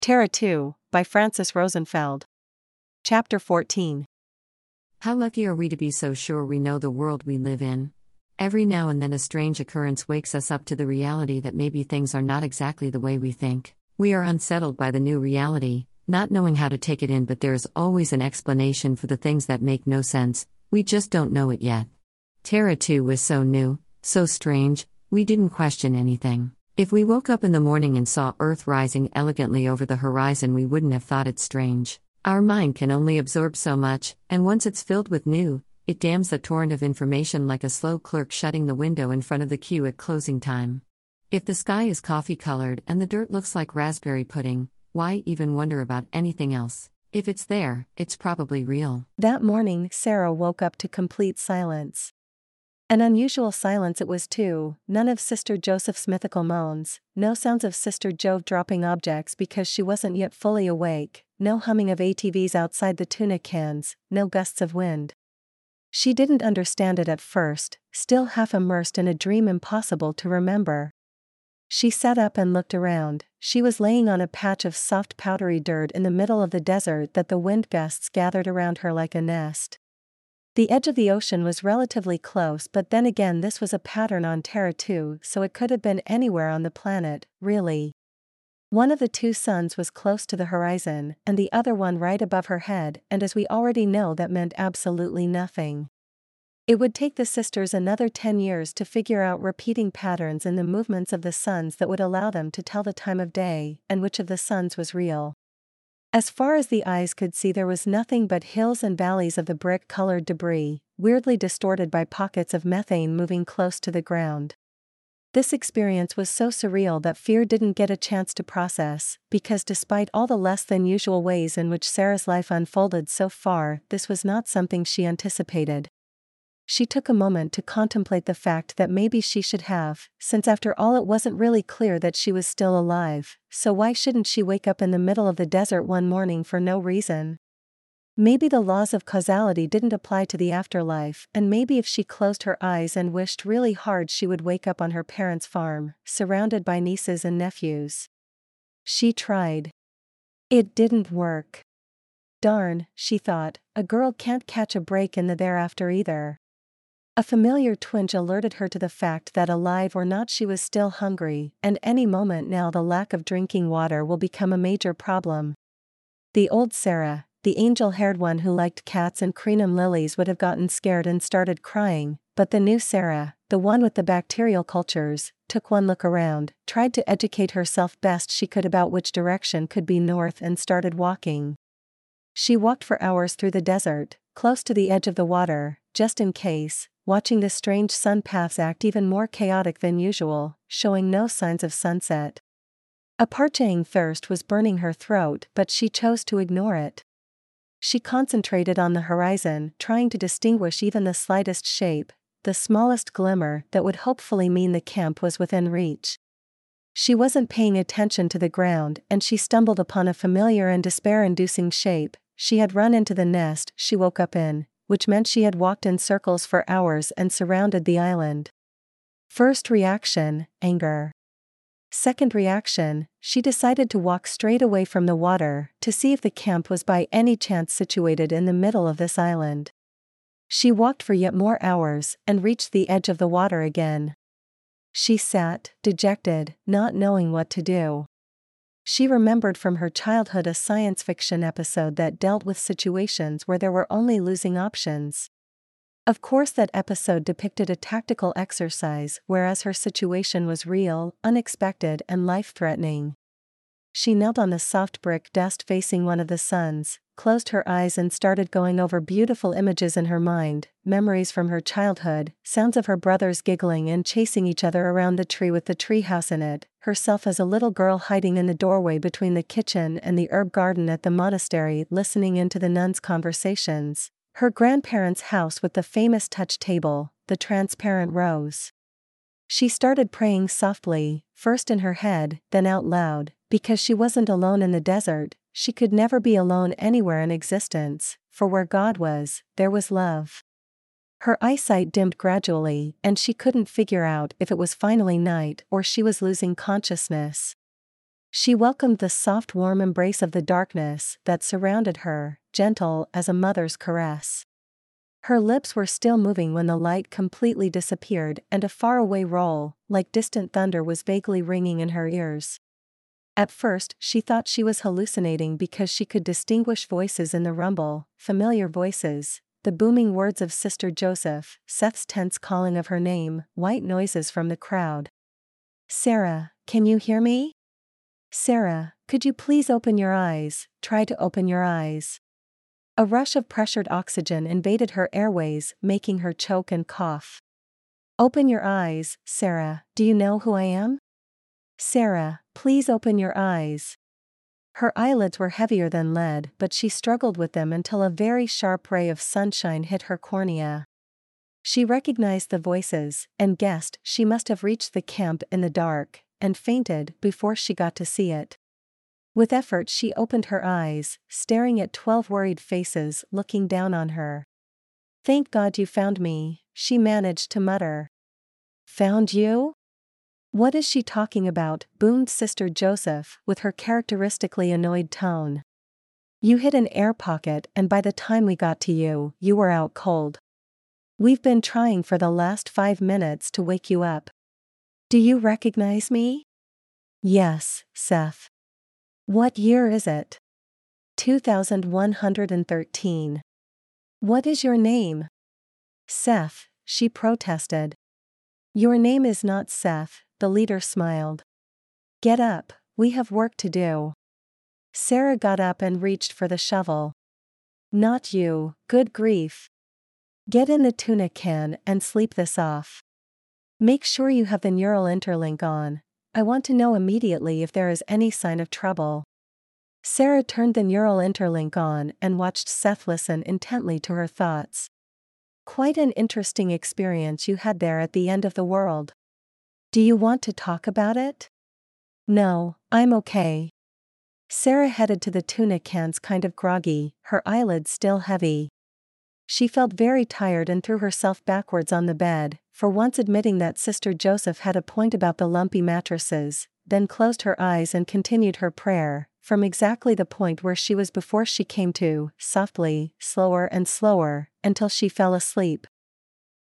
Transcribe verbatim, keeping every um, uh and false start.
Terra two, by Francis Rosenfeld. Chapter fourteen. How lucky are we to be so sure we know the world we live in? Every now and then a strange occurrence wakes us up to the reality that maybe things are not exactly the way we think. We are unsettled by the new reality, not knowing how to take it in, but there is always an explanation for the things that make no sense, we just don't know it yet. Terra two was so new, so strange, we didn't question anything. If we woke up in the morning and saw Earth rising elegantly over the horizon, we wouldn't have thought it strange. Our mind can only absorb so much, and once it's filled with new, it dams the torrent of information like a slow clerk shutting the window in front of the queue at closing time. If the sky is coffee-colored and the dirt looks like raspberry pudding, why even wonder about anything else? If it's there, it's probably real. That morning, Sarah woke up to complete silence. An unusual silence it was too, none of Sister Joseph's mythical moans, no sounds of Sister Jove dropping objects because she wasn't yet fully awake, no humming of A T Vs outside the tuna cans, no gusts of wind. She didn't understand it at first, still half immersed in a dream impossible to remember. She sat up and looked around. She was laying on a patch of soft powdery dirt in the middle of the desert that the wind gusts gathered around her like a nest. The edge of the ocean was relatively close, but then again this was a pattern on Terra two, so it could have been anywhere on the planet, really. One of the two suns was close to the horizon, and the other one right above her head, and as we already know, that meant absolutely nothing. It would take the sisters another ten years to figure out repeating patterns in the movements of the suns that would allow them to tell the time of day, and which of the suns was real. As far as the eyes could see, there was nothing but hills and valleys of the brick-colored debris, weirdly distorted by pockets of methane moving close to the ground. This experience was so surreal that fear didn't get a chance to process, because despite all the less-than-usual ways in which Sarah's life unfolded so far, this was not something she anticipated. She took a moment to contemplate the fact that maybe she should have, since after all it wasn't really clear that she was still alive, so why shouldn't she wake up in the middle of the desert one morning for no reason? Maybe the laws of causality didn't apply to the afterlife, and maybe if she closed her eyes and wished really hard she would wake up on her parents' farm, surrounded by nieces and nephews. She tried. It didn't work. Darn, she thought, a girl can't catch a break in the thereafter either. A familiar twinge alerted her to the fact that alive or not she was still hungry, and any moment now the lack of drinking water will become a major problem. The old Sarah, the angel-haired one who liked cats and crenum lilies, would have gotten scared and started crying, but the new Sarah, the one with the bacterial cultures, took one look around, tried to educate herself best she could about which direction could be north, and started walking. She walked for hours through the desert, close to the edge of the water, just in case, watching the strange sun paths act even more chaotic than usual, showing no signs of sunset. A parching thirst was burning her throat, but she chose to ignore it. She concentrated on the horizon, trying to distinguish even the slightest shape, the smallest glimmer that would hopefully mean the camp was within reach. She wasn't paying attention to the ground, and she stumbled upon a familiar and despair-inducing shape. She had run into the nest she woke up in, which meant she had walked in circles for hours and surrounded the island. First reaction, anger. Second reaction, she decided to walk straight away from the water, to see if the camp was by any chance situated in the middle of this island. She walked for yet more hours, and reached the edge of the water again. She sat, dejected, not knowing what to do. She remembered from her childhood a science fiction episode that dealt with situations where there were only losing options. Of course, that episode depicted a tactical exercise, whereas her situation was real, unexpected, and life-threatening. She knelt on the soft brick dust facing one of the suns, closed her eyes and started going over beautiful images in her mind, memories from her childhood, sounds of her brothers giggling and chasing each other around the tree with the treehouse in it, herself as a little girl hiding in the doorway between the kitchen and the herb garden at the monastery listening into the nuns' conversations, her grandparents' house with the famous touch table, the transparent rose. She started praying softly, first in her head, then out loud, because she wasn't alone in the desert. She could never be alone anywhere in existence, for where God was, there was love. Her eyesight dimmed gradually, and she couldn't figure out if it was finally night or she was losing consciousness. She welcomed the soft warm embrace of the darkness that surrounded her, gentle as a mother's caress. Her lips were still moving when the light completely disappeared and a faraway roll, like distant thunder, was vaguely ringing in her ears. At first she thought she was hallucinating because she could distinguish voices in the rumble, familiar voices, the booming words of Sister Joseph, Seth's tense calling of her name, white noises from the crowd. "Sarah, can you hear me? Sarah, could you please open your eyes, try to open your eyes." A rush of pressured oxygen invaded her airways, making her choke and cough. "Open your eyes, Sarah, do you know who I am? Sarah, please open your eyes." Her eyelids were heavier than lead, but she struggled with them until a very sharp ray of sunshine hit her cornea. She recognized the voices, and guessed she must have reached the camp in the dark, and fainted before she got to see it. With effort she opened her eyes, staring at twelve worried faces looking down on her. "Thank God you found me," she managed to mutter. "Found you? What is she talking about?" boomed Sister Joseph with her characteristically annoyed tone. "You hid an air pocket and by the time we got to you, you were out cold. We've been trying for the last five minutes to wake you up. Do you recognize me?" "Yes, Seth." "What year is it?" two thousand one hundred thirteen. "What is your name?" "Seth," she protested. "Your name is not Seth," the leader smiled. "Get up, we have work to do." Sarah got up and reached for the shovel. "Not you, good grief. Get in the tuna can and sleep this off. Make sure you have the neural interlink on. I want to know immediately if there is any sign of trouble." Sarah turned the neural interlink on and watched Seth listen intently to her thoughts. "Quite an interesting experience you had there at the end of the world. Do you want to talk about it?" "No, I'm okay." Sarah headed to the tuna cans kind of groggy, her eyelids still heavy. She felt very tired and threw herself backwards on the bed, for once admitting that Sister Joseph had a point about the lumpy mattresses, then closed her eyes and continued her prayer, from exactly the point where she was before she came to, softly, slower and slower, until she fell asleep.